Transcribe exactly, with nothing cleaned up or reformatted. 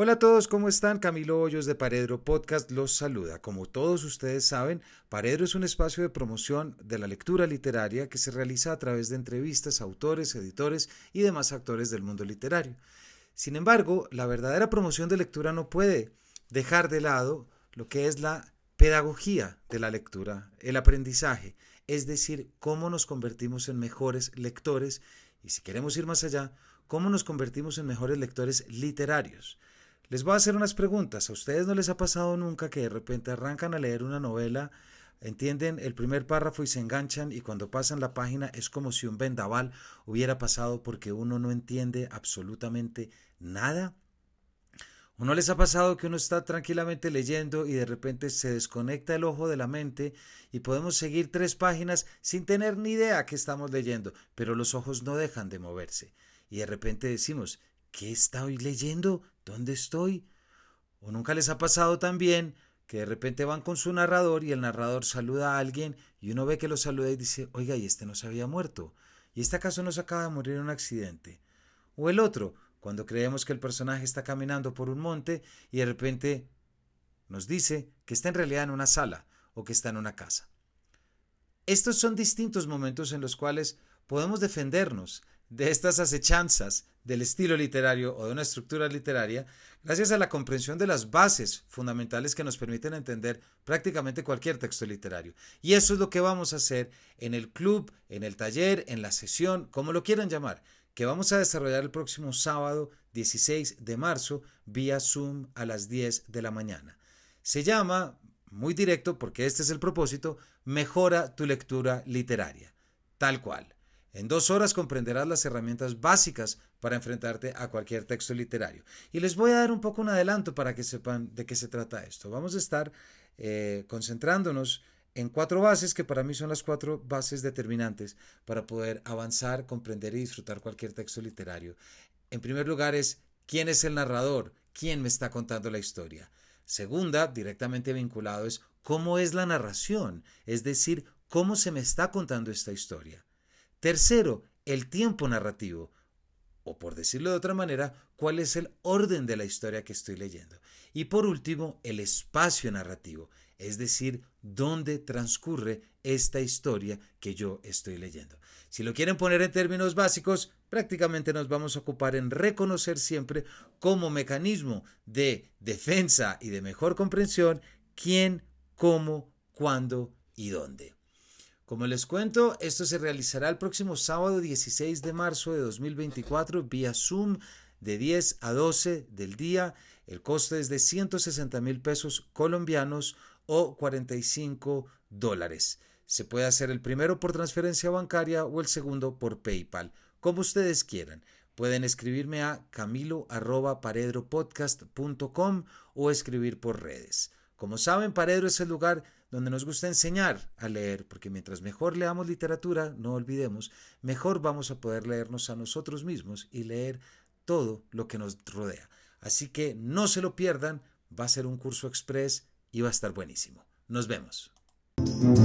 Hola a todos, ¿cómo están? Camilo Hoyos de Paredro Podcast los saluda. Como todos ustedes saben, Paredro es un espacio de promoción de la lectura literaria que se realiza a través de entrevistas a autores, editores y demás actores del mundo literario. Sin embargo, la verdadera promoción de lectura no puede dejar de lado lo que es la pedagogía de la lectura, el aprendizaje, es decir, cómo nos convertimos en mejores lectores y, si queremos ir más allá, cómo nos convertimos en mejores lectores literarios. Les voy a hacer unas preguntas. ¿A ustedes no les ha pasado nunca que de repente arrancan a leer una novela, entienden el primer párrafo y se enganchan, y cuando pasan la página es como si un vendaval hubiera pasado porque uno no entiende absolutamente nada? ¿O no les ha pasado que uno está tranquilamente leyendo y de repente se desconecta el ojo de la mente y podemos seguir tres páginas sin tener ni idea qué estamos leyendo, pero los ojos no dejan de moverse? Y de repente decimos, ¿qué estoy leyendo? ¿Dónde estoy? ¿O nunca les ha pasado también que de repente van con su narrador y el narrador saluda a alguien y uno ve que lo saluda y dice, oiga, y este no se había muerto? ¿Y este acaso no se acaba de morir en un accidente? O el otro, cuando creemos que el personaje está caminando por un monte y de repente nos dice que está en realidad en una sala o que está en una casa. Estos son distintos momentos en los cuales podemos defendernos de estas acechanzas del estilo literario o de una estructura literaria gracias a la comprensión de las bases fundamentales que nos permiten entender prácticamente cualquier texto literario. Y eso es lo que vamos a hacer en el club, en el taller, en la sesión, como lo quieran llamar, que vamos a desarrollar el próximo sábado dieciséis de marzo vía Zoom a las diez de la mañana. Se llama, muy directo porque este es el propósito, Mejora tu lectura literaria. Tal cual. En dos horas comprenderás las herramientas básicas para enfrentarte a cualquier texto literario. Y les voy a dar un poco un adelanto para que sepan de qué se trata esto. Vamos a estar eh, concentrándonos en cuatro bases que para mí son las cuatro bases determinantes para poder avanzar, comprender y disfrutar cualquier texto literario. En primer lugar es, ¿quién es el narrador? ¿Quién me está contando la historia? Segunda, directamente vinculado, es ¿cómo es la narración? Es decir, ¿cómo se me está contando esta historia? Tercero, el tiempo narrativo, o por decirlo de otra manera, cuál es el orden de la historia que estoy leyendo. Y por último, el espacio narrativo, es decir, dónde transcurre esta historia que yo estoy leyendo. Si lo quieren poner en términos básicos, prácticamente nos vamos a ocupar en reconocer siempre como mecanismo de defensa y de mejor comprensión quién, cómo, cuándo y dónde. Como les cuento, esto se realizará el próximo sábado dieciséis de marzo de dos mil veinticuatro vía Zoom de diez a doce del día. El coste es de ciento sesenta mil pesos colombianos o cuarenta y cinco dólares. Se puede hacer el primero por transferencia bancaria o el segundo por PayPal, como ustedes quieran. Pueden escribirme a camilo arroba paredropodcast punto com o escribir por redes. Como saben, Paredro es el lugar donde nos gusta enseñar a leer, porque mientras mejor leamos literatura, no olvidemos, mejor vamos a poder leernos a nosotros mismos y leer todo lo que nos rodea. Así que no se lo pierdan, va a ser un curso express y va a estar buenísimo. Nos vemos.